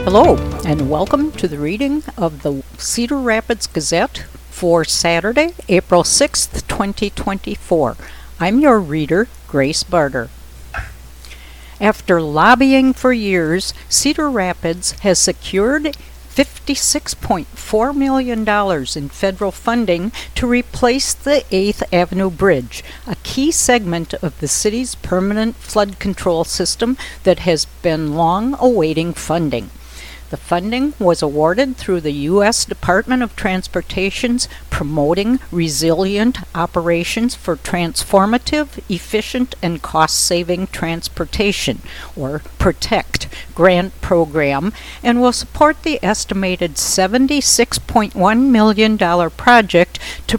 Hello, and welcome to the reading of the Cedar Rapids Gazette for Saturday, April 6th, 2024. I'm your reader, Grace Barter. After lobbying for years, Cedar Rapids has secured $56.4 million in federal funding to replace the 8th Avenue Bridge, a key segment of the city's permanent flood control system that has been long awaiting funding. The funding was awarded through the U.S. Department of Transportation's Promoting Resilient Operations for Transformative, Efficient, and Cost-Saving Transportation, or PROTECT, grant program, and will support the estimated $76.1 million project to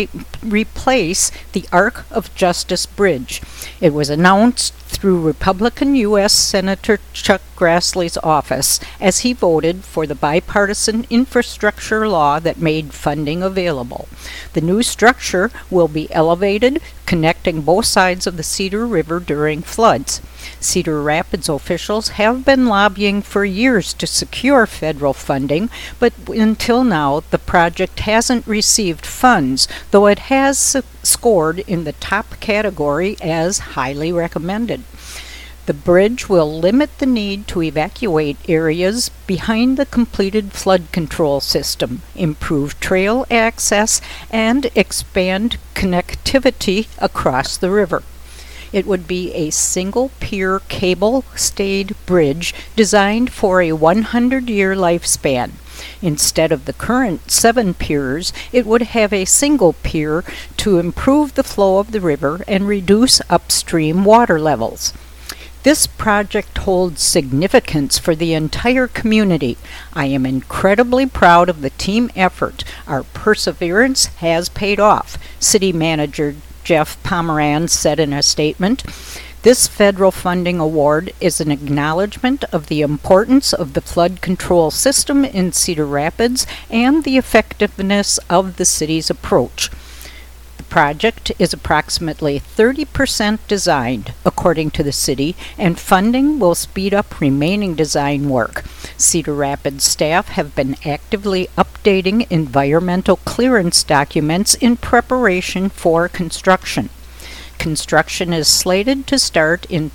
replace the Arc of Justice Bridge. It was announced through Republican U.S. Senator Chuck Grassley's office as he voted for the bipartisan infrastructure law that made funding available. The new structure will be elevated, connecting both sides of the Cedar River during floods. Cedar Rapids officials have been lobbying for years to secure federal funding, but until now the project hasn't received funds, though it has scored in the top category as highly recommended. The bridge will limit the need to evacuate areas behind the completed flood control system, improve trail access, and expand connectivity across the river. It would be a single-pier cable-stayed bridge designed for a 100-year lifespan. Instead of the current 7 piers, it would have a single pier to improve the flow of the river and reduce upstream water levels. This project holds significance for the entire community. I am incredibly proud of the team effort. Our perseverance has paid off, City Manager Jeff Pomeranz said in a statement. This federal funding award is an acknowledgement of the importance of the flood control system in Cedar Rapids and the effectiveness of the city's approach. The project is approximately 30% designed, according to the city, and funding will speed up remaining design work. Cedar Rapids staff have been actively updating environmental clearance documents in preparation for construction. Construction is slated to start in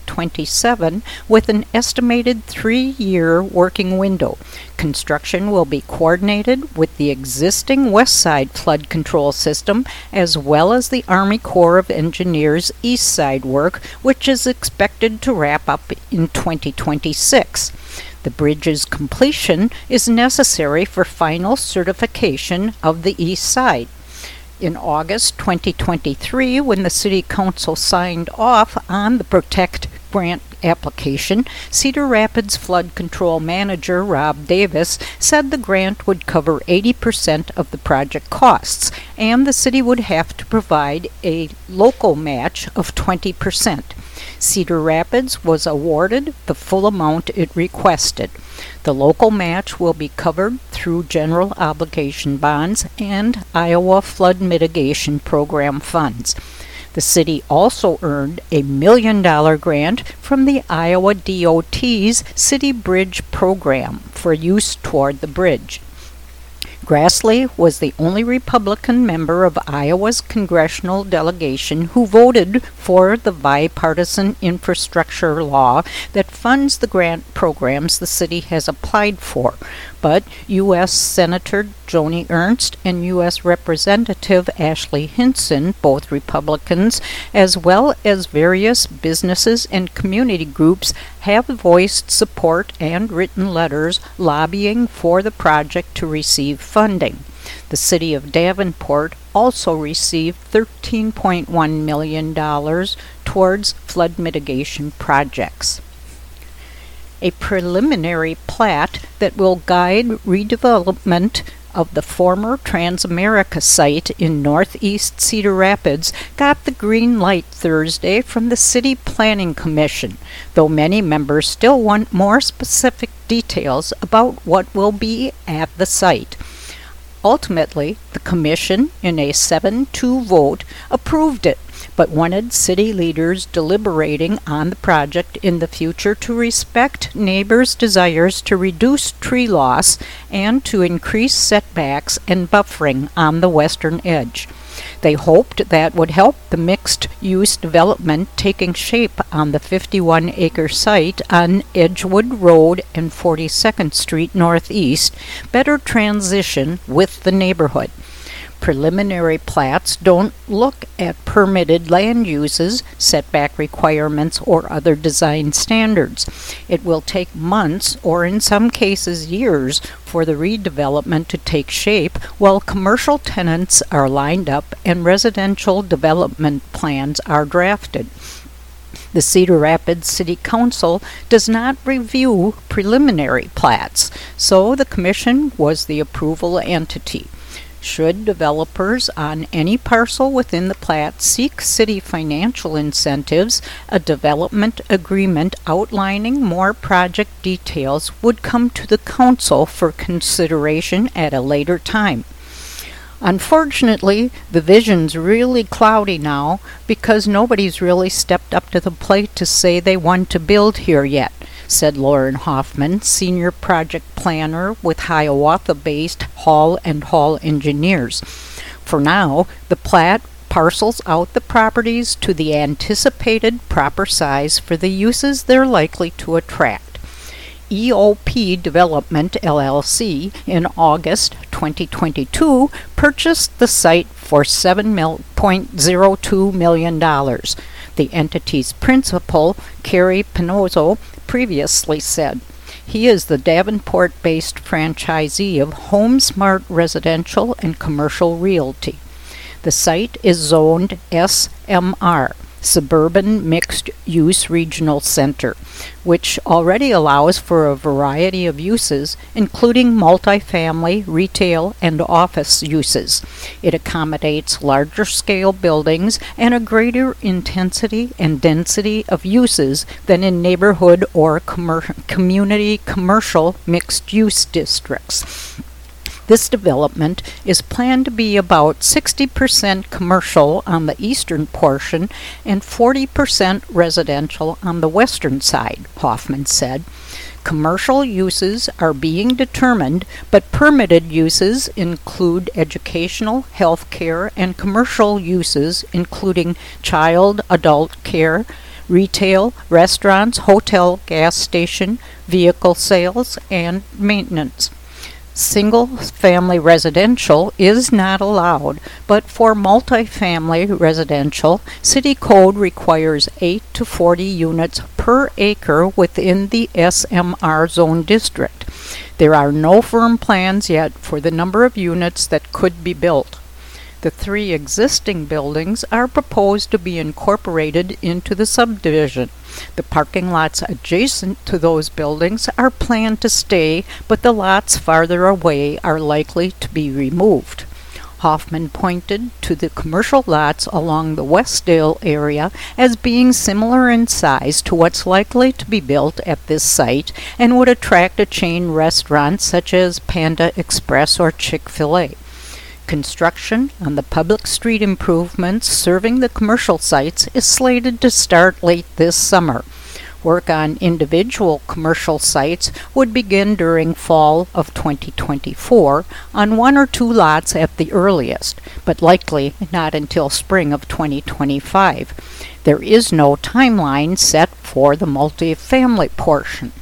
2027 with an estimated 3-year working window. Construction will be coordinated with the existing West Side flood control system as well as the Army Corps of Engineers East Side work, which is expected to wrap up in 2026. The bridge's completion is necessary for final certification of the East Side. In August 2023, when the City Council signed off on the PROTECT grant application, Cedar Rapids Flood Control Manager Rob Davis said the grant would cover 80% of the project costs, and the city would have to provide a local match of 20%. Cedar Rapids was awarded the full amount it requested. The local match will be covered through general obligation bonds and Iowa Flood Mitigation Program funds. The city also earned a $1 million grant from the Iowa DOT's City Bridge Program for use toward the bridge. Grassley was the only Republican member of Iowa's congressional delegation who voted for the bipartisan infrastructure law that funds the grant programs the city has applied for. But U.S. Senator Joni Ernst and U.S. Representative Ashley Hinson, both Republicans, as well as various businesses and community groups, have voiced support and written letters lobbying for the project to receive funding. The city of Davenport also received $13.1 million towards flood mitigation projects. A preliminary plat that will guide redevelopment of the former Transamerica site in northeast Cedar Rapids got the green light Thursday from the City Planning Commission, though many members still want more specific details about what will be at the site. Ultimately, the Commission, in a 7-2 vote, approved it, but wanted city leaders deliberating on the project in the future to respect neighbors' desires to reduce tree loss and to increase setbacks and buffering on the western edge. They hoped that would help the mixed-use development taking shape on the 51-acre site on Edgewood Road and 42nd Street Northeast better transition with the neighborhood. Preliminary plats don't look at permitted land uses, setback requirements, or other design standards. It will take months, or in some cases years, for the redevelopment to take shape while commercial tenants are lined up and residential development plans are drafted. The Cedar Rapids City Council does not review preliminary plats, so the Commission was the approval entity. Should developers on any parcel within the plat seek city financial incentives, a development agreement outlining more project details would come to the council for consideration at a later time. Unfortunately, the vision's really cloudy now because nobody's really stepped up to the plate to say they want to build here yet, said Lauren Hoffman, senior project planner with Hiawatha-based Hall & Hall Engineers. For now, the plat parcels out the properties to the anticipated proper size for the uses they're likely to attract. EOP Development, LLC, in August 2022, purchased the site for $7.02 million. The entity's principal, Kerry Pinozzo, previously said. He is the Davenport-based franchisee of HomeSmart Residential and Commercial Realty. The site is zoned SMR, Suburban Mixed-Use Regional Center, which already allows for a variety of uses, including multifamily, retail, and office uses. It accommodates larger-scale buildings and a greater intensity and density of uses than in neighborhood or community commercial mixed-use districts. This development is planned to be about 60% commercial on the eastern portion and 40% residential on the western side, Hoffman said. Commercial uses are being determined, but permitted uses include educational, health care, and commercial uses including child-adult care, retail, restaurants, hotel, gas station, vehicle sales, and maintenance. Single-family residential is not allowed, but for multifamily residential, City Code requires 8 to 40 units per acre within the SMR zone district. There are no firm plans yet for the number of units that could be built. The 3 existing buildings are proposed to be incorporated into the subdivision. The parking lots adjacent to those buildings are planned to stay, but the lots farther away are likely to be removed. Hoffman pointed to the commercial lots along the Westdale area as being similar in size to what's likely to be built at this site and would attract a chain restaurant such as Panda Express or Chick-fil-A. Construction on the public street improvements serving the commercial sites is slated to start late this summer. Work on individual commercial sites would begin during fall of 2024 on 1 or 2 lots at the earliest, but likely not until spring of 2025. There is no timeline set for the multifamily portion.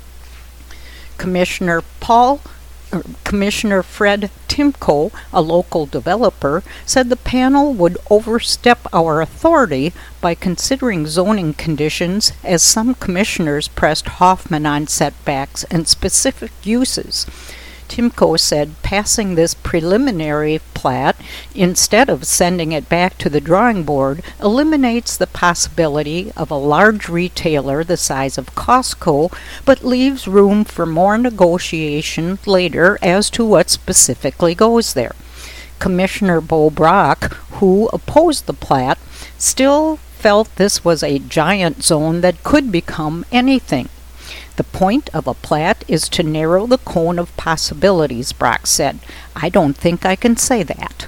Commissioner Fred Timko, a local developer, said the panel would overstep our authority by considering zoning conditions as some commissioners pressed Hoffman on setbacks and specific uses. Timko said passing this preliminary plat instead of sending it back to the drawing board eliminates the possibility of a large retailer the size of Costco, but leaves room for more negotiation later as to what specifically goes there. Commissioner Bo Brock, who opposed the plat, still felt this was a giant zone that could become anything. The point of a plat is to narrow the cone of possibilities, Brock said. I don't think I can say that.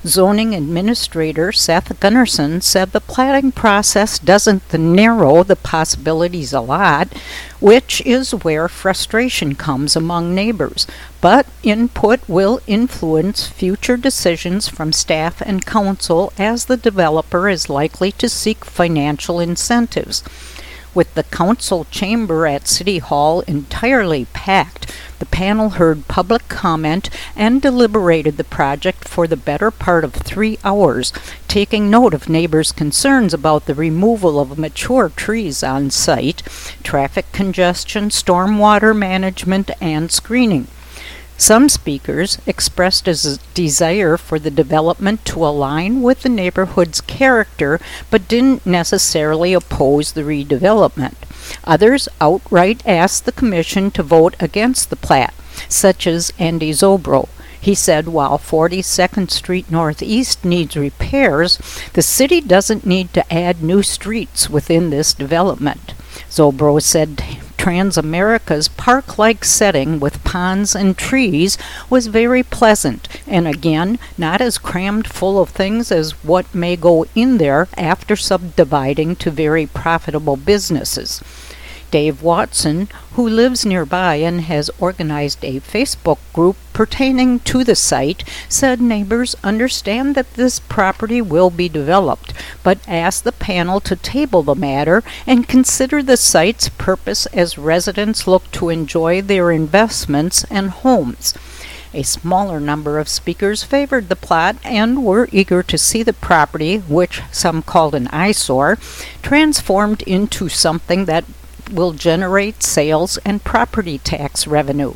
Zoning Administrator Seth Gunnarsson said the platting process doesn't narrow the possibilities a lot, which is where frustration comes among neighbors, but input will influence future decisions from staff and council as the developer is likely to seek financial incentives. With the council chamber at City Hall entirely packed, the panel heard public comment and deliberated the project for the better part of 3 hours, taking note of neighbors' concerns about the removal of mature trees on site, traffic congestion, stormwater management, and screening. Some speakers expressed a desire for the development to align with the neighborhood's character, but didn't necessarily oppose the redevelopment. Others outright asked the commission to vote against the plat, such as Andy Zobro. He said while 42nd Street Northeast needs repairs, the city doesn't need to add new streets within this development. Zobro said Transamerica's park-like setting with ponds and trees was very pleasant, and again, not as crammed full of things as what may go in there after subdividing to very profitable businesses. Dave Watson, who lives nearby and has organized a Facebook group pertaining to the site, said neighbors understand that this property will be developed, but asked the panel to table the matter and consider the site's purpose as residents look to enjoy their investments and homes. A smaller number of speakers favored the plot and were eager to see the property, which some called an eyesore, transformed into something that will generate sales and property tax revenue.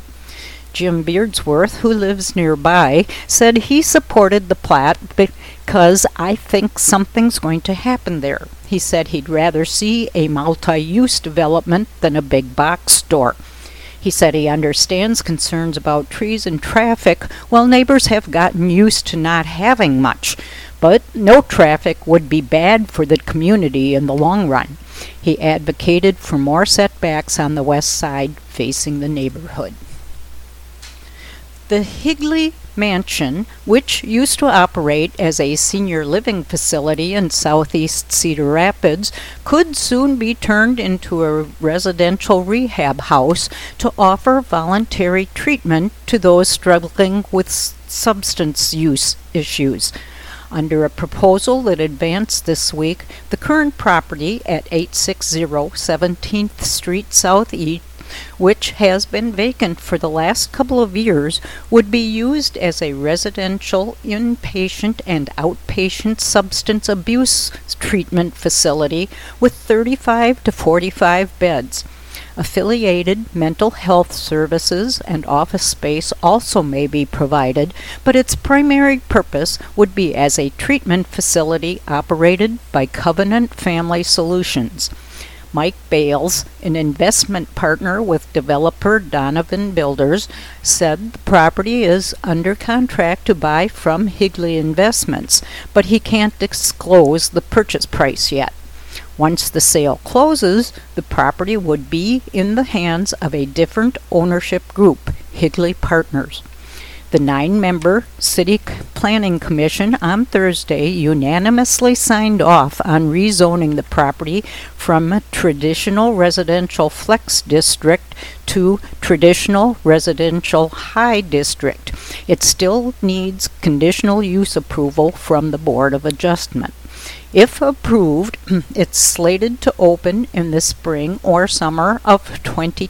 Jim Beardsworth, who lives nearby, said he supported the plat because I think something's going to happen there. He said he'd rather see a multi-use development than a big box store. He said he understands concerns about trees and traffic, while neighbors have gotten used to not having much, but no traffic would be bad for the community in the long run. He advocated for more setbacks on the west side facing the neighborhood. The Higley Mansion, which used to operate as a senior living facility in southeast Cedar Rapids, could soon be turned into a residential rehab house to offer voluntary treatment to those struggling with substance use issues. Under a proposal that advanced this week, the current property at 860 17th Street Southeast, which has been vacant for the last couple of years, would be used as a residential, inpatient, and outpatient substance abuse treatment facility with 35 to 45 beds. Affiliated mental health services and office space also may be provided, but its primary purpose would be as a treatment facility operated by Covenant Family Solutions. Mike Bales, an investment partner with developer Donovan Builders, said the property is under contract to buy from Higley Investments, but he can't disclose the purchase price yet. Once the sale closes, the property would be in the hands of a different ownership group, Higley Partners. The 9-member City Planning Commission on Thursday unanimously signed off on rezoning the property from a traditional residential flex district to traditional residential high district. It still needs conditional use approval from the Board of Adjustment. If approved, it's slated to open in the spring or summer of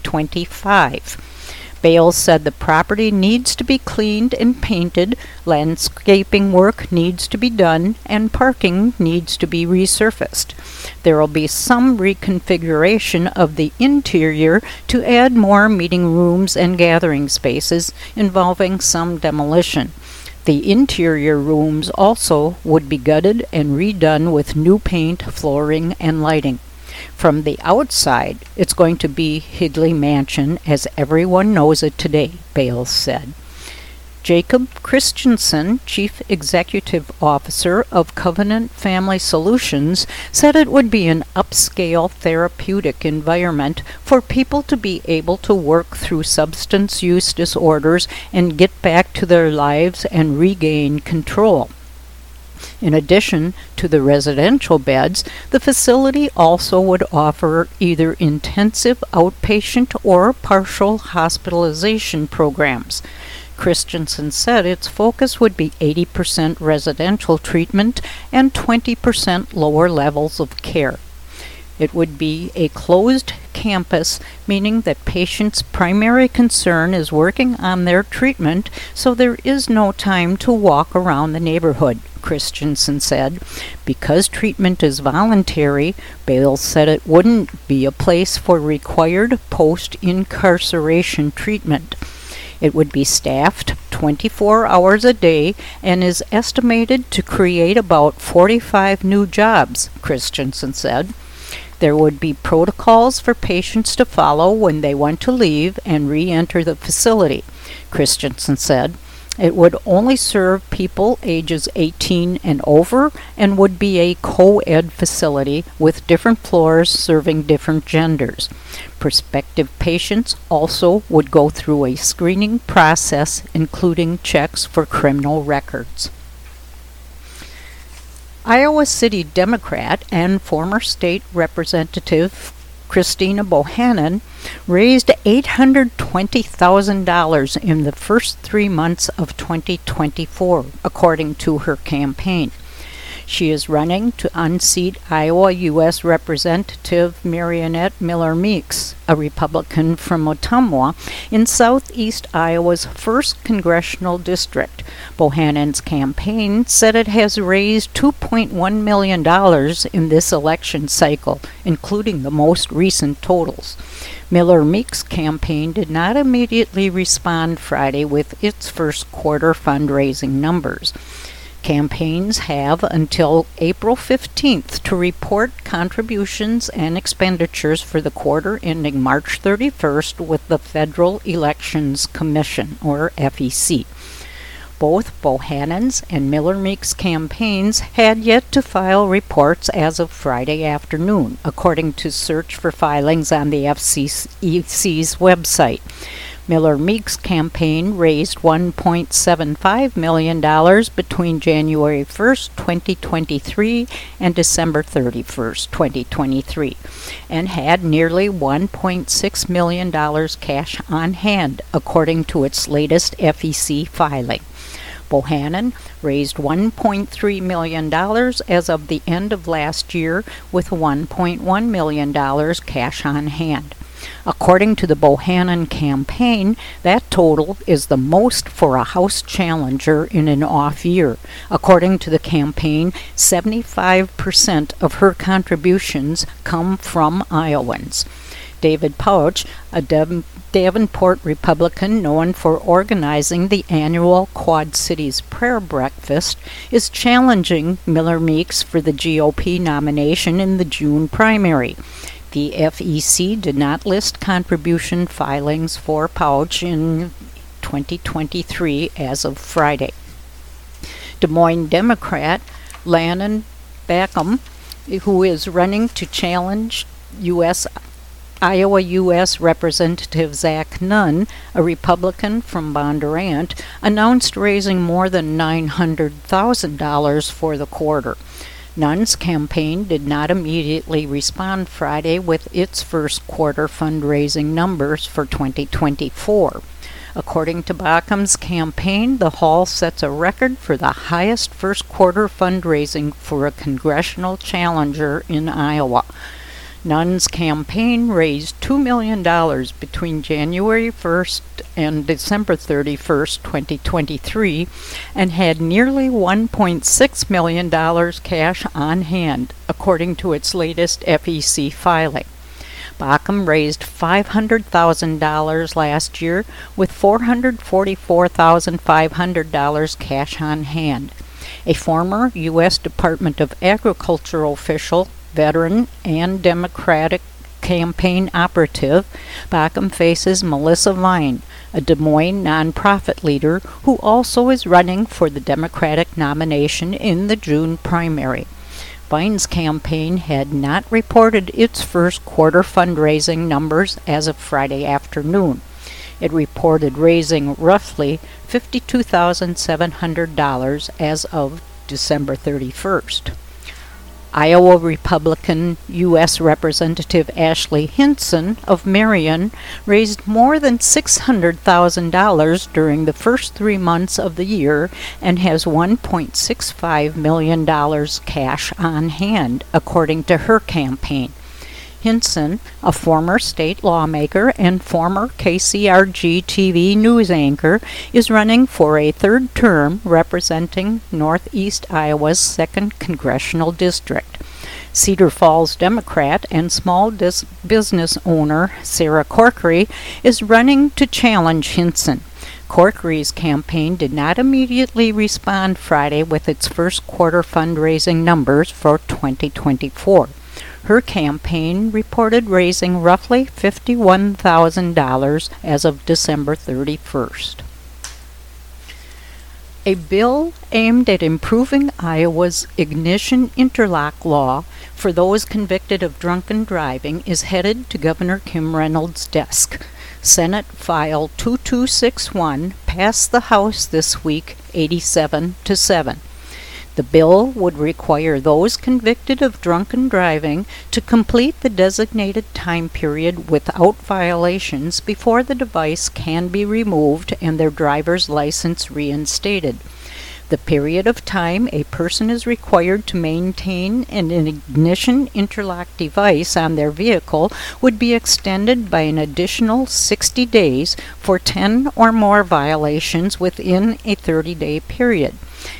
2025. Bales said the property needs to be cleaned and painted, landscaping work needs to be done, and parking needs to be resurfaced. There will be some reconfiguration of the interior to add more meeting rooms and gathering spaces, involving some demolition. The interior rooms also would be gutted and redone with new paint, flooring, and lighting. From the outside, it's going to be Higley Mansion as everyone knows it today, Bales said. Jacob Christensen, Chief Executive Officer of Covenant Family Solutions, said it would be an upscale therapeutic environment for people to be able to work through substance use disorders and get back to their lives and regain control. In addition to the residential beds, the facility also would offer either intensive outpatient or partial hospitalization programs. Christensen said its focus would be 80% residential treatment and 20% lower levels of care. It would be a closed campus, meaning that patients' primary concern is working on their treatment, so there is no time to walk around the neighborhood, Christensen said. Because treatment is voluntary, Bales said it wouldn't be a place for required post-incarceration treatment. It would be staffed 24 hours a day and is estimated to create about 45 new jobs, Christensen said. There would be protocols for patients to follow when they want to leave and re-enter the facility, Christensen said. It would only serve people ages 18 and over and would be a co-ed facility with different floors serving different genders. Prospective patients also would go through a screening process including checks for criminal records. Iowa City Democrat and former state representative Christina Bohannon raised $820,000 in the first 3 months of 2024, according to her campaign. She is running to unseat Iowa U.S. Representative Marionette Miller Meeks, a Republican from Ottumwa, in southeast Iowa's 1st congressional district. Bohannon's campaign said it has raised $2.1 million in this election cycle, including the most recent totals. Miller Meeks' campaign did not immediately respond Friday with its first quarter fundraising numbers. Campaigns have until April 15th to report contributions and expenditures for the quarter ending March 31st with the Federal Elections Commission, or FEC. Both Bohannon's and Miller Meeks' campaigns had yet to file reports as of Friday afternoon, according to search for filings on the FEC's website. Miller Meeks' campaign raised $1.75 million between January 1st, 2023 and December 31st, 2023, and had nearly $1.6 million cash on hand, according to its latest FEC filing. Bohannon raised $1.3 million as of the end of last year, with $1.1 million cash on hand. According to the Bohannon campaign, that total is the most for a House challenger in an off year. According to the campaign, 75% of her contributions come from Iowans. David Pouch, a Davenport Republican known for organizing the annual Quad Cities Prayer Breakfast, is challenging Miller Meeks for the GOP nomination in the June primary. The FEC did not list contribution filings for Pouch in 2023 as of Friday. Des Moines Democrat Lannon Backham, who is running to challenge Iowa U.S. Representative Zach Nunn, a Republican from Bondurant, announced raising more than $900,000 for the quarter. Nunn's campaign did not immediately respond Friday with its first quarter fundraising numbers for 2024. According to Backham's campaign, the hall sets a record for the highest first quarter fundraising for a congressional challenger in Iowa. Nunn's campaign raised $2 million between January 1st and December 31st, 2023, and had nearly $1.6 million cash on hand, according to its latest FEC filing. Backham raised $500,000 last year, with $444,500 cash on hand. A former U.S. Department of Agriculture official, veteran, and Democratic campaign operative, Backham faces Melissa Vine, a Des Moines nonprofit leader who also is running for the Democratic nomination in the June primary. Vine's campaign had not reported its first quarter fundraising numbers as of Friday afternoon. It reported raising roughly $52,700 as of December 31st. Iowa Republican U.S. Representative Ashley Hinson of Marion raised more than $600,000 during the first 3 months of the year and has $1.65 million cash on hand, according to her campaign. Hinson, a former state lawmaker and former KCRG TV news anchor, is running for a third term representing Northeast Iowa's 2nd Congressional District. Cedar Falls Democrat and small business owner Sarah Corkery is running to challenge Hinson. Corkery's campaign did not immediately respond Friday with its first quarter fundraising numbers for 2024. Her campaign reported raising roughly $51,000 as of December 31st. A bill aimed at improving Iowa's ignition interlock law for those convicted of drunken driving is headed to Governor Kim Reynolds' desk. Senate File 2261 passed the House this week 87-7. The bill would require those convicted of drunken driving to complete the designated time period without violations before the device can be removed and their driver's license reinstated. The period of time a person is required to maintain an ignition interlock device on their vehicle would be extended by an additional 60 days for 10 or more violations within a 30-day period.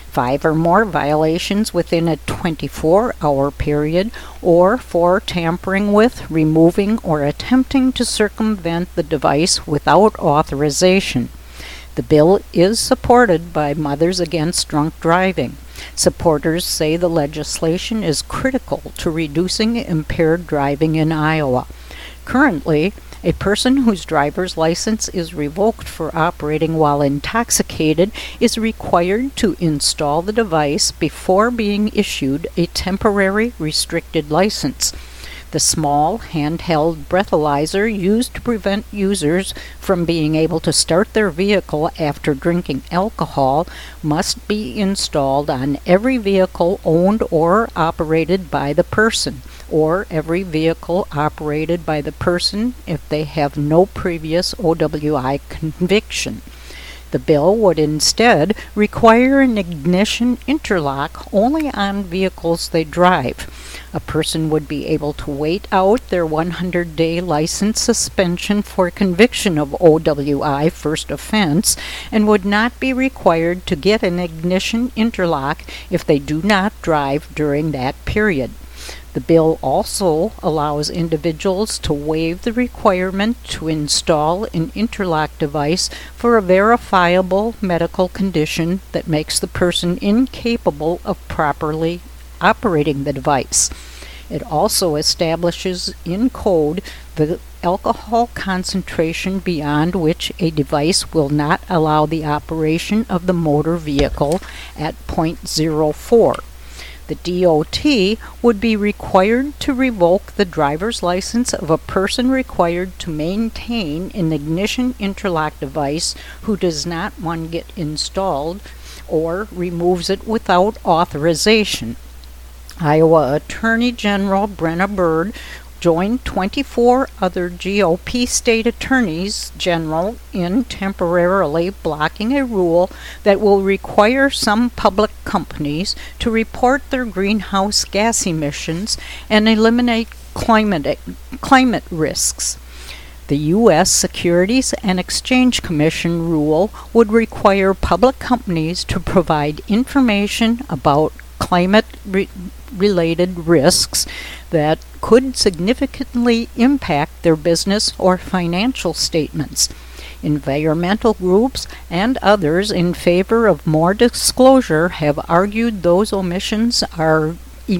5 or more violations within a 24-hour period, or for tampering with, removing, or attempting to circumvent the device without authorization. The bill is supported by Mothers Against Drunk Driving. Supporters say the legislation is critical to reducing impaired driving in Iowa. Currently, a person whose driver's license is revoked for operating while intoxicated is required to install the device before being issued a temporary restricted license. The small handheld breathalyzer used to prevent users from being able to start their vehicle after drinking alcohol must be installed on every vehicle owned or operated by the person, or every vehicle operated by the person if they have no previous OWI conviction. The bill would instead require an ignition interlock only on vehicles they drive. A person would be able to wait out their 100-day license suspension for conviction of OWI first offense and would not be required to get an ignition interlock if they do not drive during that period. The bill also allows individuals to waive the requirement to install an interlock device for a verifiable medical condition that makes the person incapable of properly operating the device. It also establishes in code the alcohol concentration beyond which a device will not allow the operation of the motor vehicle at .04. The DOT would be required to revoke the driver's license of a person required to maintain an ignition interlock device who does not one get installed or removes it without authorization. Iowa Attorney General Brenna Bird joined 24 other GOP state attorneys general in temporarily blocking a rule that will require some public companies to report their greenhouse gas emissions and eliminate climate risks. The U.S. Securities and Exchange Commission rule would require public companies to provide information about climate-related risks that could significantly impact their business or financial statements. Environmental groups and others in favor of more disclosure have argued those emissions are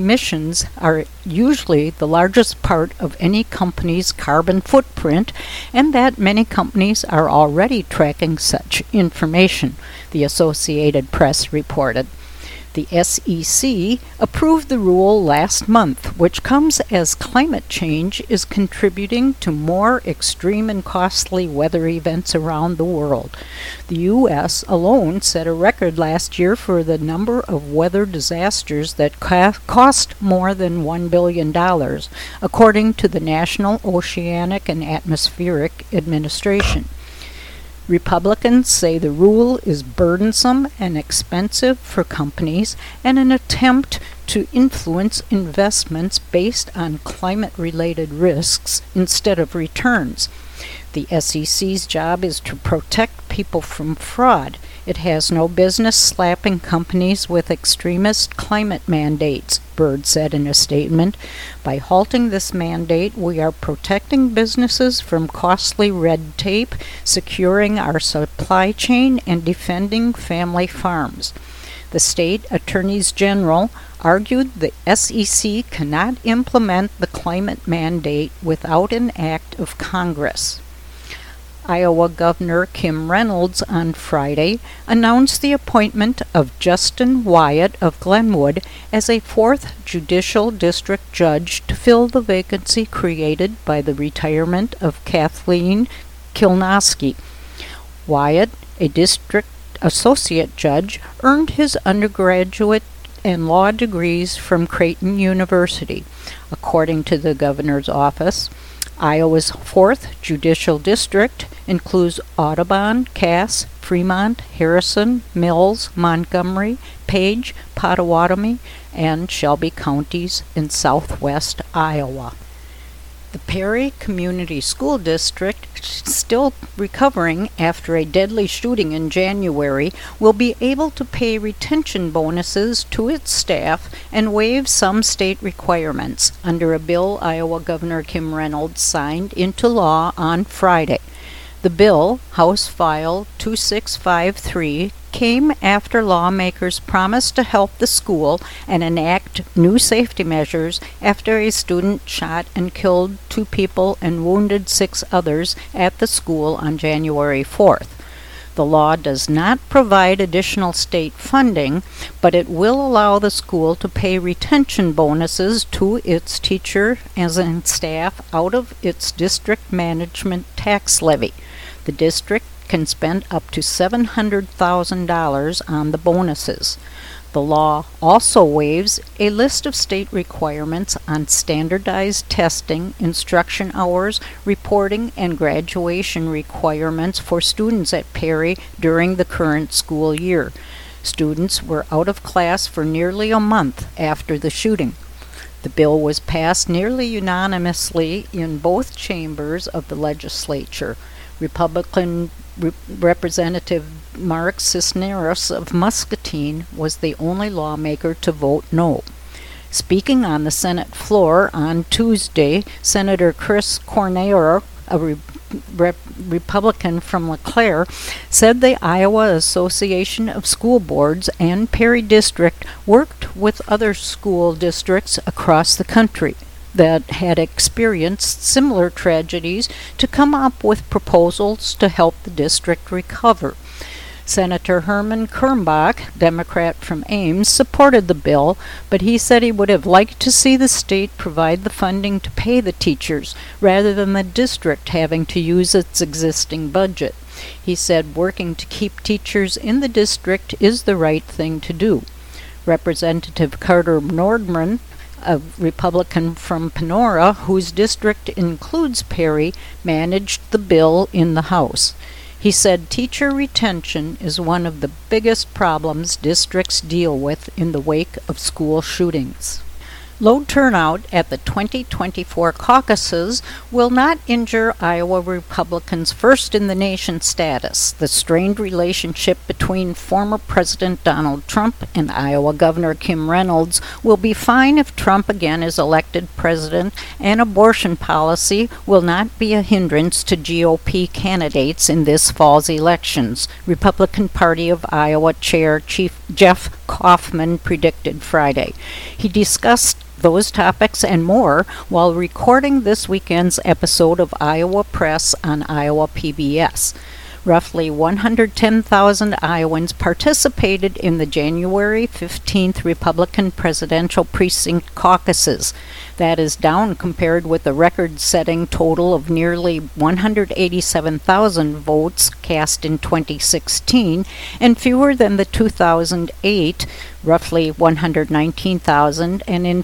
usually the largest part of any company's carbon footprint, and that many companies are already tracking such information, the Associated Press reported. The SEC approved the rule last month, which comes as climate change is contributing to more extreme and costly weather events around the world. The U.S. alone set a record last year for the number of weather disasters that cost more than $1 billion, according to the National Oceanic and Atmospheric Administration. Republicans say the rule is burdensome and expensive for companies and an attempt to influence investments based on climate-related risks instead of returns. The SEC's job is to protect people from fraud. It has no business slapping companies with extremist climate mandates, Byrd said in a statement. By halting this mandate, we are protecting businesses from costly red tape, securing our supply chain, and defending family farms. The state attorneys general argued the SEC cannot implement the climate mandate without an act of Congress. Iowa Governor Kim Reynolds on Friday announced the appointment of Justin Wyatt of Glenwood as a 4th Judicial District Judge to fill the vacancy created by the retirement of Kathleen Kilnosky. Wyatt, a district associate judge, earned his undergraduate and law degrees from Creighton University. According to the governor's office, Iowa's 4th Judicial District includes Audubon, Cass, Fremont, Harrison, Mills, Montgomery, Page, Pottawatomie, and Shelby counties in southwest Iowa. The Perry Community School District, still recovering after a deadly shooting in January, will be able to pay retention bonuses to its staff and waive some state requirements under a bill Iowa Governor Kim Reynolds signed into law on Friday. The bill, House File 2653, came after lawmakers promised to help the school and enact new safety measures after a student shot and killed 2 people and wounded 6 others at the school on January 4th. The law does not provide additional state funding, but it will allow the school to pay retention bonuses to its teachers and staff out of its district management tax levy. The district can spend up to $700,000 on the bonuses. The law also waives a list of state requirements on standardized testing, instruction hours, reporting, and graduation requirements for students at Perry during the current school year. Students were out of class for nearly a month after the shooting. The bill was passed nearly unanimously in both chambers of the legislature. Republican Representative Mark Cisneros of Muscatine was the only lawmaker to vote no. Speaking on the Senate floor on Tuesday, Senator Chris Cornaro, a Republican from LeClaire, said the Iowa Association of School Boards and Perry District worked with other school districts across the country that had experienced similar tragedies to come up with proposals to help the district recover. Senator Herman Kernbach, Democrat from Ames, supported the bill, but he said he would have liked to see the state provide the funding to pay the teachers rather than the district having to use its existing budget. He said working to keep teachers in the district is the right thing to do. Representative Carter Nordman, a Republican from Panora, whose district includes Perry, managed the bill in the House. He said teacher retention is one of the biggest problems districts deal with in the wake of school shootings. Low turnout at the 2024 caucuses will not injure Iowa Republicans' first-in-the-nation status. The strained relationship between former President Donald Trump and Iowa Governor Kim Reynolds will be fine if Trump again is elected president, and abortion policy will not be a hindrance to GOP candidates in this fall's elections, Republican Party of Iowa Chair Chief Jeff Kaufman predicted Friday. He discussed those topics and more while recording this weekend's episode of Iowa Press on Iowa PBS. roughly 110,000 Iowans participated in the January 15th Republican presidential precinct caucuses. That is down compared with the record-setting total of nearly 187,000 votes cast in 2016 and fewer than the 2008 roughly 119,000, and in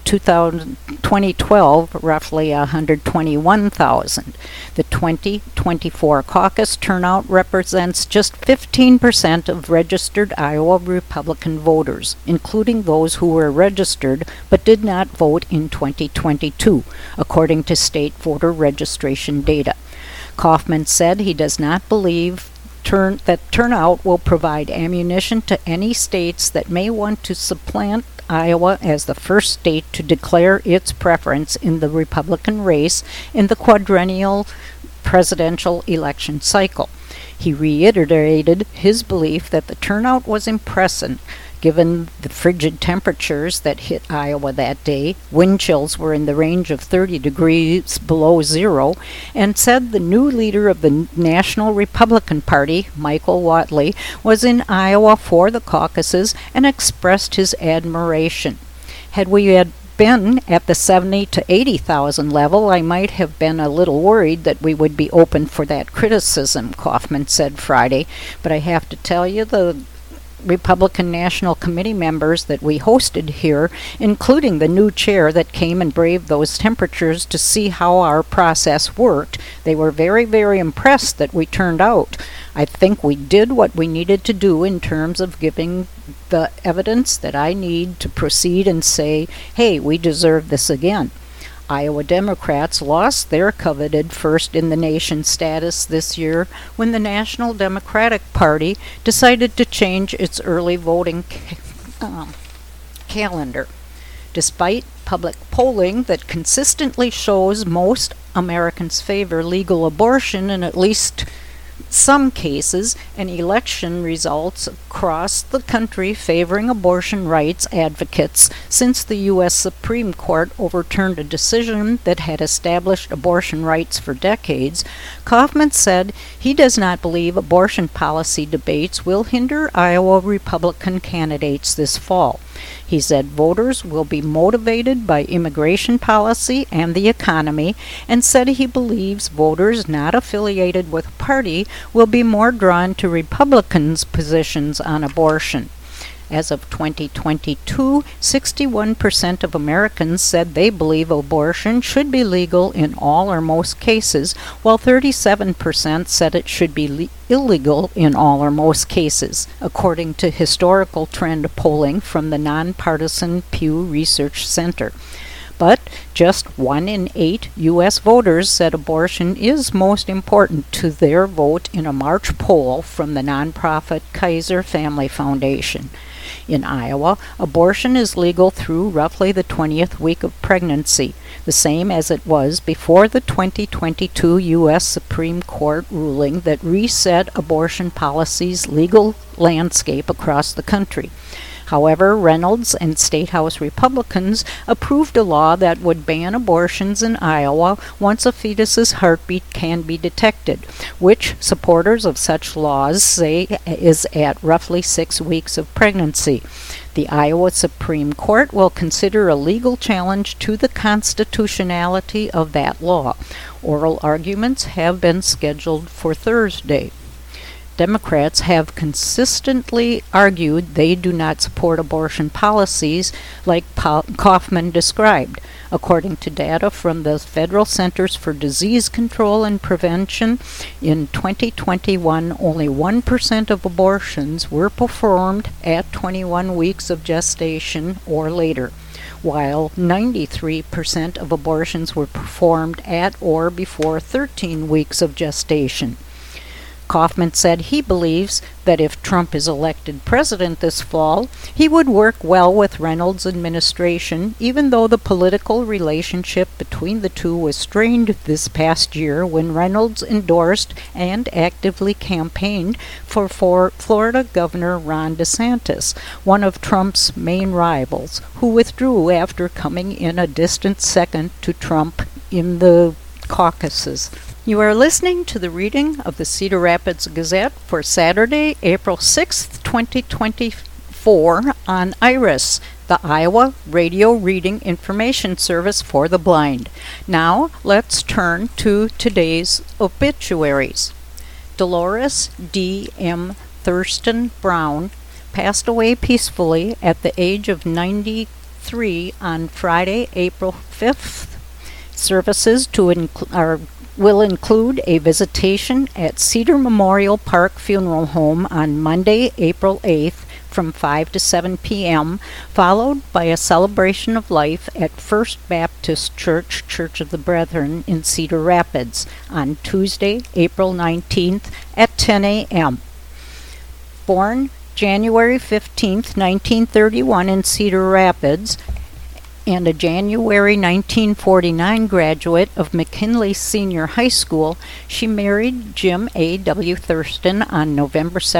2012, roughly 121,000. The 2024 caucus turnout represents just 15% of registered Iowa Republican voters, including those who were registered but did not vote in 2022, according to state voter registration data. Kaufman said he does not believe that turnout will provide ammunition to any states that may want to supplant Iowa as the first state to declare its preference in the Republican race in the quadrennial presidential election cycle. He reiterated his belief that the turnout was impressive, given the frigid temperatures that hit Iowa that day. Wind chills were in the range of 30 degrees below zero, and said the new leader of the National Republican Party, Michael Whatley, was in Iowa for the caucuses and expressed his admiration. Had we had been at the 70 to 80,000 level, I might have been a little worried that we would be open for that criticism, Kaufman said Friday, but I have to tell you the Republican National Committee members that we hosted here, including the new chair that came and braved those temperatures to see how our process worked, they were very, very impressed that we turned out. I think we did what we needed to do in terms of giving the evidence that I need to proceed and say, hey, we deserve this again. Iowa Democrats lost their coveted first in the nation status this year when the National Democratic Party decided to change its early voting calendar. Despite public polling that consistently shows most Americans favor legal abortion in at least some cases, and election results across the country favoring abortion rights advocates since the U.S. Supreme Court overturned a decision that had established abortion rights for decades, Kaufman said he does not believe abortion policy debates will hinder Iowa Republican candidates this fall. He said voters will be motivated by immigration policy and the economy, and said he believes voters not affiliated with a party will be more drawn to Republicans' positions on abortion. As of 2022, 61% of Americans said they believe abortion should be legal in all or most cases, while 37% said it should be illegal in all or most cases, according to historical trend polling from the nonpartisan Pew Research Center. But just 1 in 8 U.S. voters said abortion is most important to their vote in a March poll from the nonprofit Kaiser Family Foundation. In Iowa, abortion is legal through roughly the 20th week of pregnancy, the same as it was before the 2022 U.S. Supreme Court ruling that reset abortion policy's legal landscape across the country. However, Reynolds and State House Republicans approved a law that would ban abortions in Iowa once a fetus's heartbeat can be detected, which supporters of such laws say is at roughly 6 weeks of pregnancy. The Iowa Supreme Court will consider a legal challenge to the constitutionality of that law. Oral arguments have been scheduled for Thursday. Democrats have consistently argued they do not support abortion policies like Kaufman described. According to data from the Federal Centers for Disease Control and Prevention, in 2021 only 1% of abortions were performed at 21 weeks of gestation or later, while 93% of abortions were performed at or before 13 weeks of gestation. Kaufman said he believes that if Trump is elected president this fall, he would work well with Reynolds' administration, even though the political relationship between the two was strained this past year when Reynolds endorsed and actively campaigned for Florida Governor Ron DeSantis, one of Trump's main rivals, who withdrew after coming in a distant second to Trump in the caucuses. You are listening to the reading of the Cedar Rapids Gazette for Saturday, April 6th, 2024 on IRIS, the Iowa Radio Reading Information Service for the Blind. Now, let's turn to today's obituaries. Dolores D. M. Thurston Brown passed away peacefully at the age of 93 on Friday, April 5th. Services will include a visitation at Cedar Memorial Park Funeral Home on Monday, April 8th from 5 to 7 p.m., followed by a celebration of life at First Baptist Church, Church of the Brethren in Cedar Rapids on Tuesday, April 19th at 10 a.m. Born January 15th, 1931 in Cedar Rapids, and a January 1949 graduate of McKinley Senior High School, she married Jim A. W. Thurston on November 2,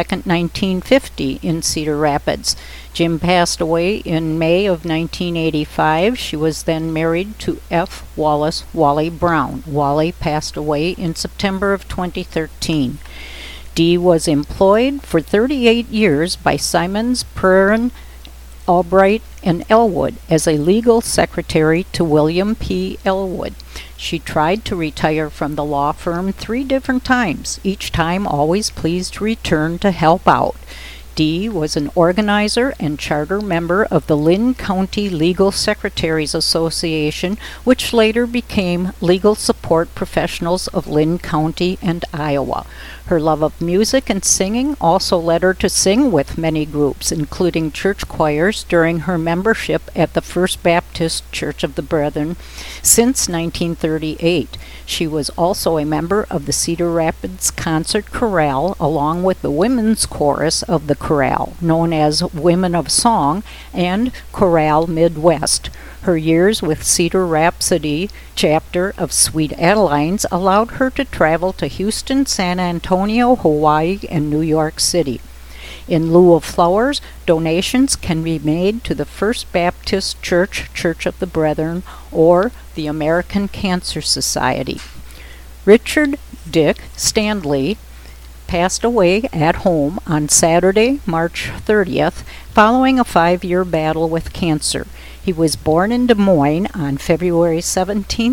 1950 in Cedar Rapids. Jim passed away in May of 1985. She was then married to F. Wallace Wally Brown. Wally passed away in September of 2013. Dee was employed for 38 years by Simons, Perrin, Albright, and Elwood as a legal secretary to William P. Elwood. She tried to retire from the law firm 3 different times, each time always pleased to return to help out. Dee was an organizer and charter member of the Lynn County Legal Secretaries Association, which later became Legal Support Professionals of Lynn County and Iowa. Her love of music and singing also led her to sing with many groups, including church choirs, during her membership at the First Baptist Church of the Brethren since 1938. She was also a member of the Cedar Rapids Concert Chorale, along with the women's chorus of the chorale, known as Women of Song and Chorale Midwest. Her years with Cedar Rhapsody chapter of Sweet Adelines allowed her to travel to Houston, San Antonio, Hawaii, and New York City. In lieu of flowers, donations can be made to the First Baptist Church, Church of the Brethren, or the American Cancer Society. Richard Dick Stanley passed away at home on Saturday, March 30th, following a 5-year battle with cancer. He was born in Des Moines on February 17,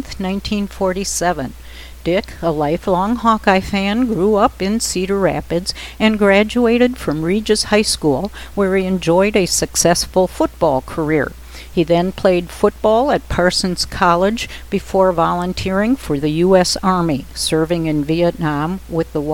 1947. Dick, a lifelong Hawkeye fan, grew up in Cedar Rapids and graduated from Regis High School, where he enjoyed a successful football career. He then played football at Parsons College before volunteering for the U.S. Army, serving in Vietnam with the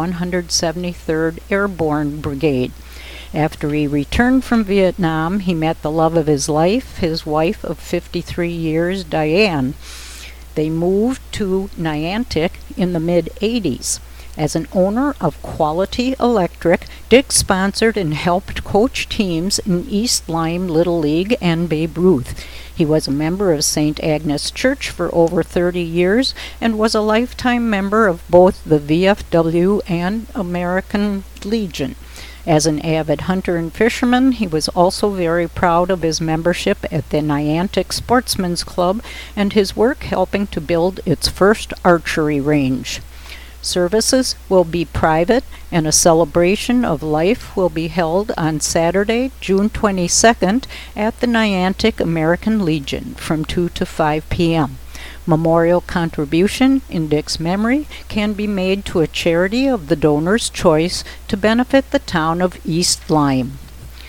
173rd Airborne Brigade. After he returned from Vietnam, he met the love of his life, his wife of 53 years, Diane. They moved to Niantic in the mid-'80s. As an owner of Quality Electric, Dick sponsored and helped coach teams in East Lyme Little League and Babe Ruth. He was a member of St. Agnes Church for over 30 years and was a lifetime member of both the VFW and American Legion. As an avid hunter and fisherman, he was also very proud of his membership at the Niantic Sportsman's Club and his work helping to build its first archery range. Services will be private, and a celebration of life will be held on Saturday, June 22nd at the Niantic American Legion from 2 to 5 p.m. Memorial contribution in Dick's memory can be made to a charity of the donor's choice to benefit the town of East Lyme.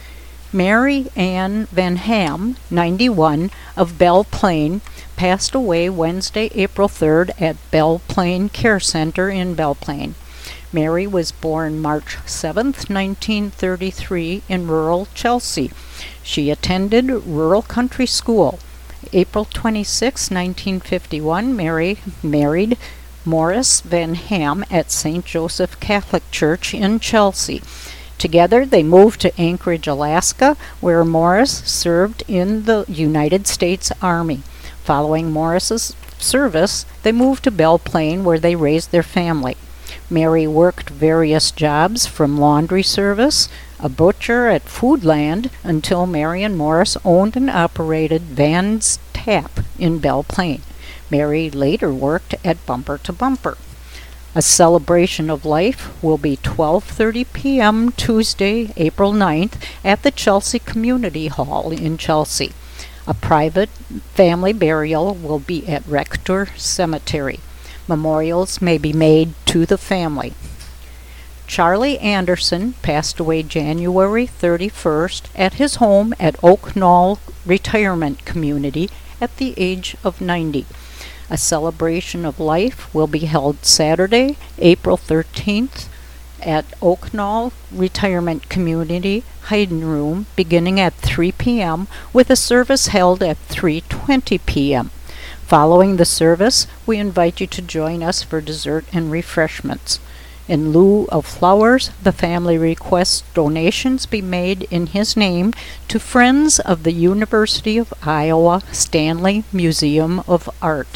Mary Ann Van Ham, 91, of Belle Plaine, passed away Wednesday, April 3rd at Belle Plaine Care Center in Belle Plaine. Mary was born March 7, 1933, in rural Chelsea. She attended Rural Country School. April 26, 1951, Mary married Morris Van Ham at St. Joseph Catholic Church in Chelsea. Together, they moved to Anchorage, Alaska, where Morris served in the United States Army. Following Morris's service, they moved to Belle Plaine, where they raised their family. Mary worked various jobs from laundry service, a butcher at Foodland, until Mary and Morris owned and operated Van's Tap in Belle Plaine. Mary later worked at Bumper to Bumper. A celebration of life will be 12:30 p.m. Tuesday, April 9th at the Chelsea Community Hall in Chelsea. A private family burial will be at Rector Cemetery. Memorials may be made to the family. Charlie Anderson passed away January 31st at his home at Oak Knoll Retirement Community at the age of 90. A celebration of life will be held Saturday, April 13th at Oak Knoll Retirement Community Hayden Room beginning at 3 p.m. with a service held at 3:20 p.m. Following the service, we invite you to join us for dessert and refreshments. In lieu of flowers, the family requests donations be made in his name to Friends of the University of Iowa Stanley Museum of Art.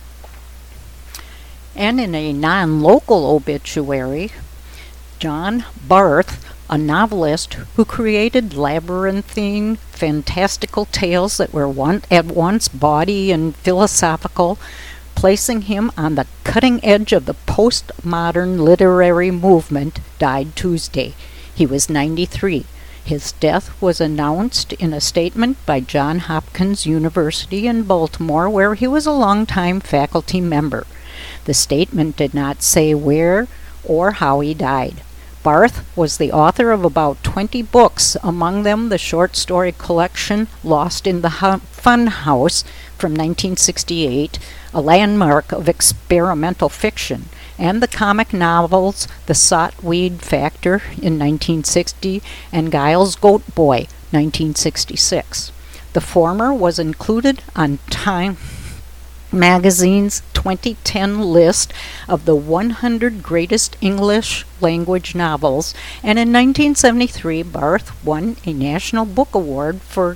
And in a non-local obituary, John Barth, a novelist who created labyrinthine, fantastical tales that were at once bawdy and philosophical, placing him on the cutting edge of the postmodern literary movement, died Tuesday. He was 93. His death was announced in a statement by Johns Hopkins University in Baltimore, where he was a longtime faculty member. The statement did not say where or how he died. Barth was the author of about 20 books, among them the short story collection Lost in the Fun House from 1968, a landmark of experimental fiction, and the comic novels The Saltweed Factor in 1960 and Giles Goat Boy, 1966. The former was included on Time Magazine's 2010 list of the 100 greatest English language novels, and in 1973 Barth won a National Book Award for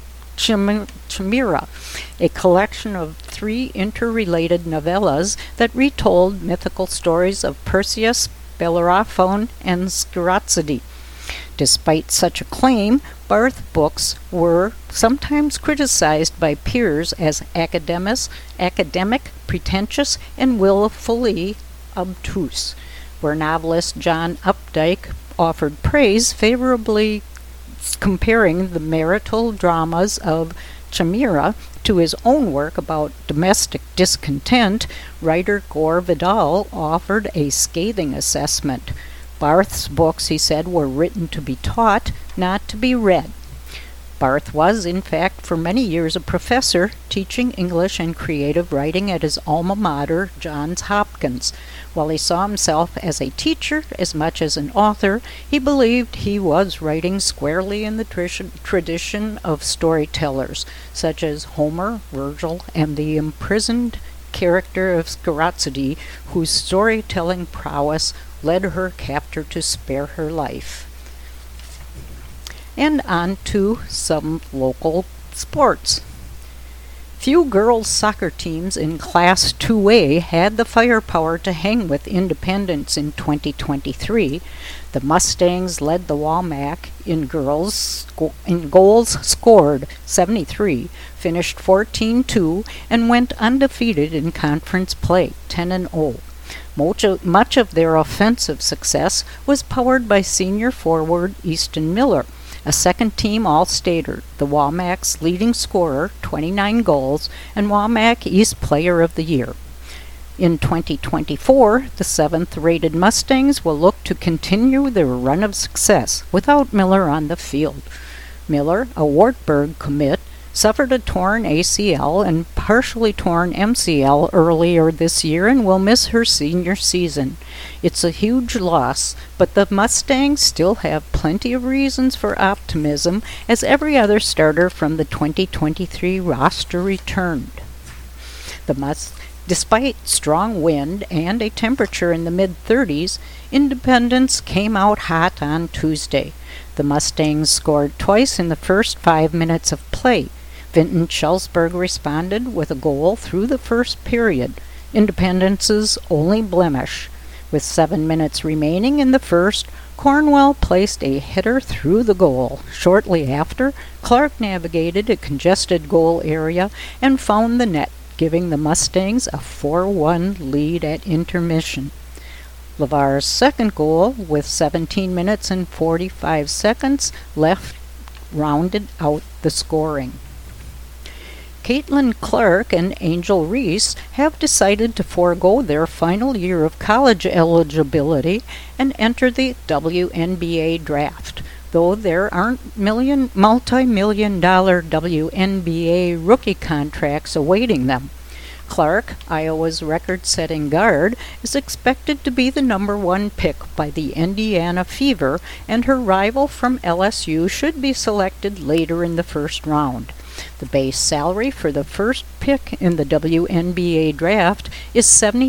Chimera, a collection of 3 interrelated novellas that retold mythical stories of Perseus, Bellerophon, and Schizardo. Despite such acclaim, Barth books were sometimes criticized by peers as academic, pretentious, and willfully obtuse, where novelist John Updike offered praise favorably comparing the marital dramas of Chimera to his own work about domestic discontent. Writer Gore Vidal offered a scathing assessment. Barth's books, he said, were written to be taught, not to be read. Barth was, in fact, for many years a professor teaching English and creative writing at his alma mater, Johns Hopkins. While he saw himself as a teacher as much as an author, he believed he was writing squarely in the tradition of storytellers, such as Homer, Virgil, and the imprisoned character of Schizardo, whose storytelling prowess led her captor to spare her life. And on to some local sports. Few girls' soccer teams in Class 2A had the firepower to hang with Independence in 2023. The Mustangs led the WAMAC in goals scored 73, finished 14-2, and went undefeated in conference play, 10-0. Much of their offensive success was powered by senior forward Easton Miller, a second-team All-Stater, the WAMAC's leading scorer, 29 goals, and WAMAC East Player of the Year. In 2024, the 7th-rated Mustangs will look to continue their run of success without Miller on the field. Miller, a Wartburg commit, suffered a torn ACL and partially torn MCL earlier this year and will miss her senior season. It's a huge loss, but the Mustangs still have plenty of reasons for optimism as every other starter from the 2023 roster returned. Despite strong wind and a temperature in the mid-30s, Independence came out hot on Tuesday. The Mustangs scored twice in the first 5 minutes of play. Vinton Schellsberg responded with a goal through the first period, Independence's only blemish. With 7 minutes remaining in the first, Cornwell placed a header through the goal. Shortly after, Clark navigated a congested goal area and found the net, giving the Mustangs a 4-1 lead at intermission. LeVar's second goal, with 17 minutes and 45 seconds left, rounded out the scoring. Caitlin Clark and Angel Reese have decided to forego their final year of college eligibility and enter the WNBA draft, though there aren't multi-million-dollar WNBA rookie contracts awaiting them. Clark, Iowa's record-setting guard, is expected to be the #1 pick by the Indiana Fever, and her rival from LSU should be selected later in the first round. The base salary for the first pick in the WNBA draft is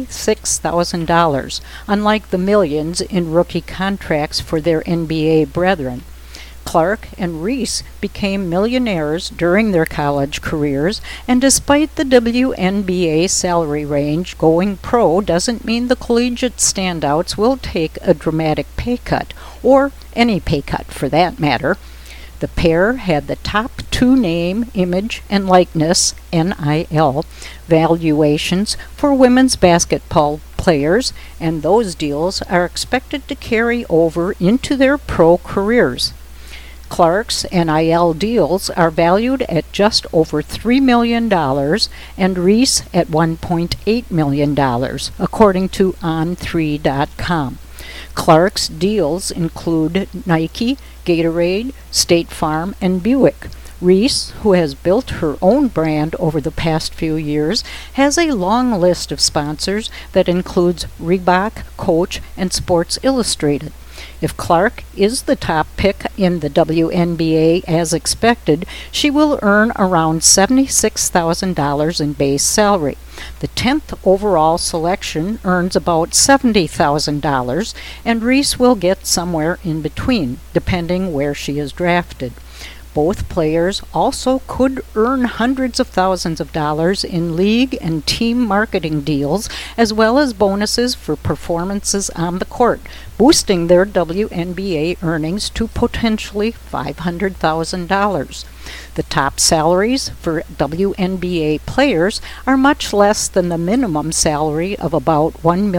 $76,000, unlike the millions in rookie contracts for their NBA brethren. Clark and Reese became millionaires during their college careers, and despite the WNBA salary range, going pro doesn't mean the collegiate standouts will take a dramatic pay cut, or any pay cut for that matter. The pair had the top 2 name, image, and likeness (NIL) valuations for women's basketball players, and those deals are expected to carry over into their pro careers. Clark's NIL deals are valued at just over $3 million and Reese at $1.8 million, according to On3.com. Clark's deals include Nike, Gatorade, State Farm, and Buick. Reese, who has built her own brand over the past few years, has a long list of sponsors that includes Reebok, Coach, and Sports Illustrated. If Clark is the top pick in the WNBA as expected, she will earn around $76,000 in base salary. The 10th overall selection earns about $70,000, and Reese will get somewhere in between, depending where she is drafted. Both players also could earn hundreds of thousands of dollars in league and team marketing deals, as well as bonuses for performances on the court, boosting their WNBA earnings to potentially $500,000. The top salaries for WNBA players are much less than the minimum salary of about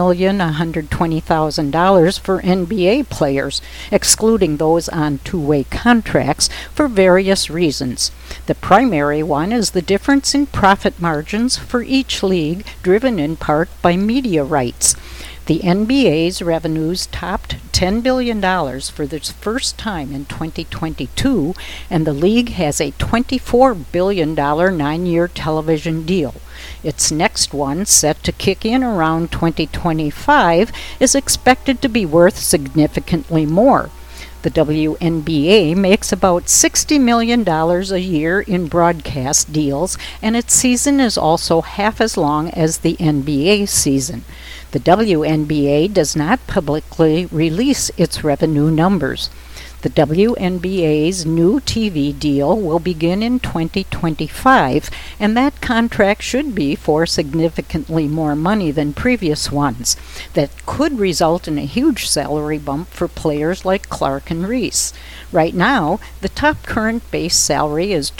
$1,120,000 for NBA players, excluding those on two-way contracts for various reasons. The primary one is the difference in profit margins for each league, driven in part by media rights. The NBA's revenues topped $10 billion for the first time in 2022, and the league has a $24 billion 9-year television deal. Its next one, set to kick in around 2025, is expected to be worth significantly more. The WNBA makes about $60 million a year in broadcast deals, and its season is also half as long as the NBA season. The WNBA does not publicly release its revenue numbers. The WNBA's new TV deal will begin in 2025, and that contract should be for significantly more money than previous ones. That could result in a huge salary bump for players like Clark and Reese. Right now, the top current base salary is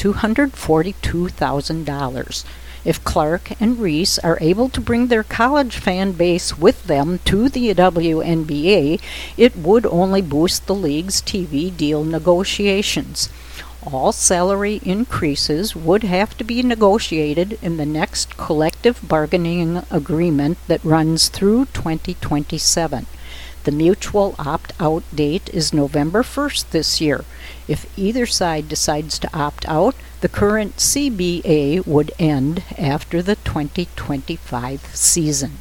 $242,000. If Clark and Reese are able to bring their college fan base with them to the WNBA, it would only boost the league's TV deal negotiations. All salary increases would have to be negotiated in the next collective bargaining agreement that runs through 2027. The mutual opt-out date is November 1st this year. If either side decides to opt out, the current CBA would end after the 2025 season.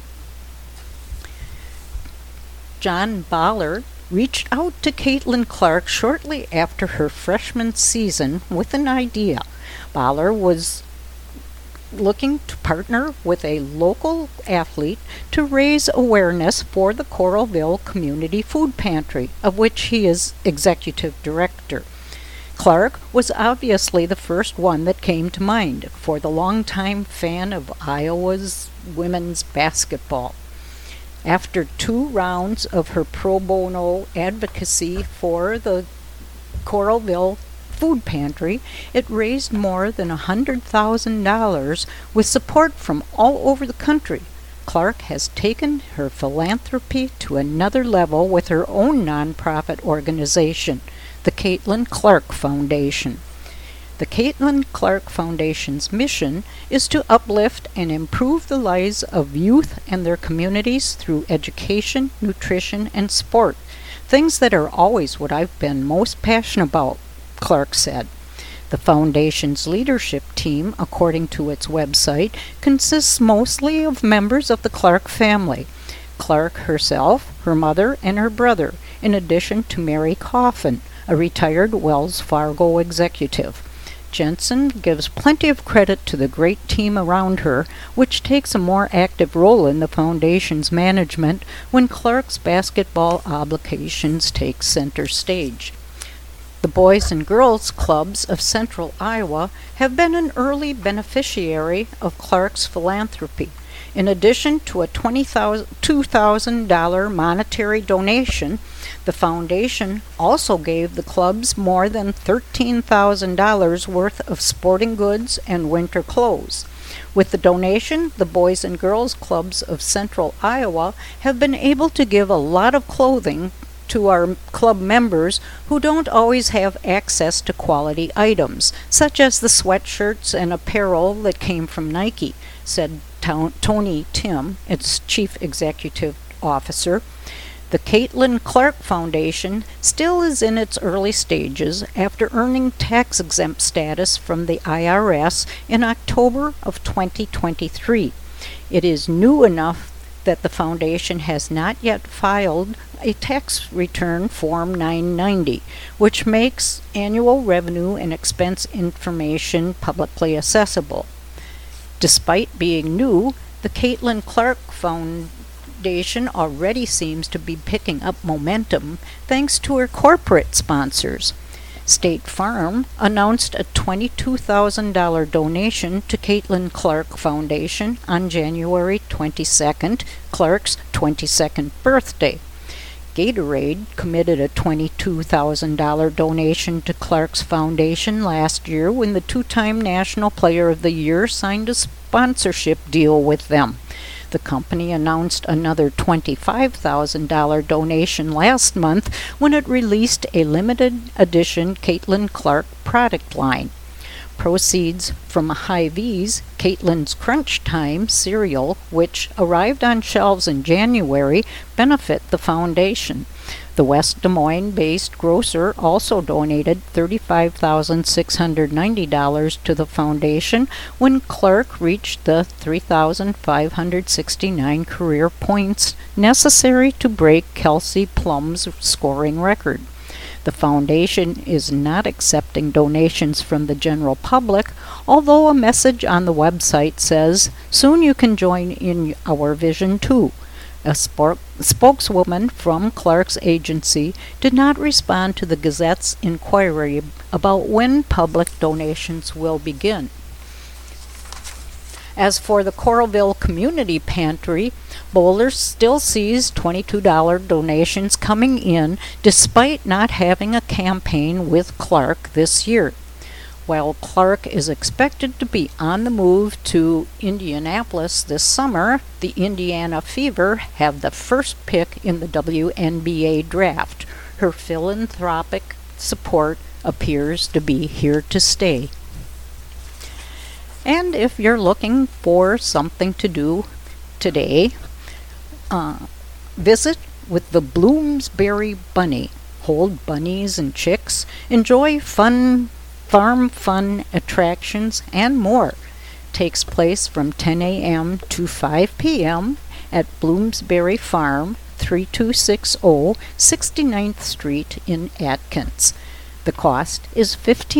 John Bahler reached out to Caitlin Clark shortly after her freshman season with an idea. Bahler was looking to partner with a local athlete to raise awareness for the Coralville Community Food Pantry, of which he is executive director. Clark was obviously the first one that came to mind for the longtime fan of Iowa's women's basketball. After 2 rounds of her pro bono advocacy for the Coralville Food Pantry, it raised more than $100,000 with support from all over the country. Clark has taken her philanthropy to another level with her own nonprofit organization, the Caitlin Clark Foundation. The Caitlin Clark Foundation's mission is to uplift and improve the lives of youth and their communities through education, nutrition, and sport, things that are always what I've been most passionate about, Clark said. The foundation's leadership team, according to its website, consists mostly of members of the Clark family. Clark herself, her mother, and her brother, in addition to Mary Coffin, a retired Wells Fargo executive. Jensen gives plenty of credit to the great team around her, which takes a more active role in the foundation's management when Clark's basketball obligations take center stage. The Boys and Girls Clubs of Central Iowa have been an early beneficiary of Clark's philanthropy. In addition to a $2,000 monetary donation, the foundation also gave the clubs more than $13,000 worth of sporting goods and winter clothes. With the donation, the Boys and Girls Clubs of Central Iowa have been able to give a lot of clothing to our club members who don't always have access to quality items, such as the sweatshirts and apparel that came from Nike, said Tony Tim, its chief executive officer. The Caitlin Clark Foundation still is in its early stages after earning tax-exempt status from the IRS in October of 2023. It is new enough that the foundation has not yet filed a tax return Form 990, which makes annual revenue and expense information publicly accessible. Despite being new, the Caitlin Clark Foundation already seems to be picking up momentum thanks to her corporate sponsors. State Farm announced a $22,000 donation to Caitlin Clark Foundation on January 22nd, Clark's 22nd birthday. Gatorade committed a $22,000 donation to Clark's Foundation last year when the two-time National Player of the Year signed a sponsorship deal with them. The company announced another $25,000 donation last month when it released a limited edition Caitlin Clark product line. Proceeds from Hy-Vee's Caitlin's Crunch Time cereal, which arrived on shelves in January, benefit the foundation. The West Des Moines-based grocer also donated $35,690 to the foundation when Clark reached the 3,569 career points necessary to break Kelsey Plum's scoring record. The foundation is not accepting donations from the general public, although a message on the website says, "Soon you can join in our vision too." A spokeswoman from Clark's agency did not respond to the Gazette's inquiry about when public donations will begin. As for the Coralville Community Pantry, Boulder still sees $22 donations coming in despite not having a campaign with Clark this year. While Clark is expected to be on the move to Indianapolis this summer, the Indiana Fever have the first pick in the WNBA draft. Her philanthropic support appears to be here to stay. And if you're looking for something to do today, visit with the Bloomsbury Bunny. Hold bunnies and chicks, enjoy farm fun attractions, and more. Takes place from 10 a.m. to 5 p.m. at Bloomsbury Farm, 3260 69th Street in Atkins. The cost is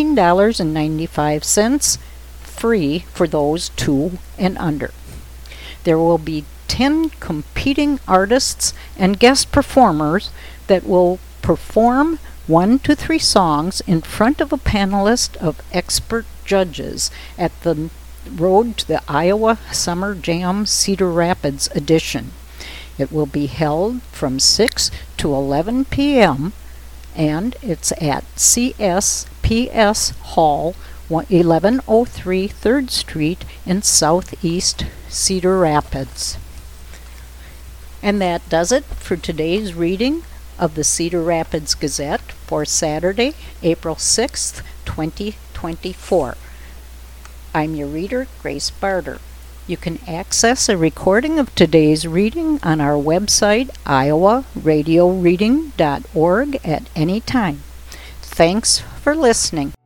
$15.95, free for those 2 and under. There will be 10 competing artists and guest performers that will perform 1 to 3 songs in front of a panelist of expert judges at the Road to the Iowa Summer Jam Cedar Rapids edition. It will be held from 6 to 11 p.m. and it's at CSPS Hall, 1103 3rd Street in Southeast Cedar Rapids. And that does it for today's reading of the Cedar Rapids Gazette for Saturday, April 6th, 2024. I'm your reader, Grace Barter. You can access a recording of today's reading on our website, iowaradioreading.org, at any time. Thanks for listening.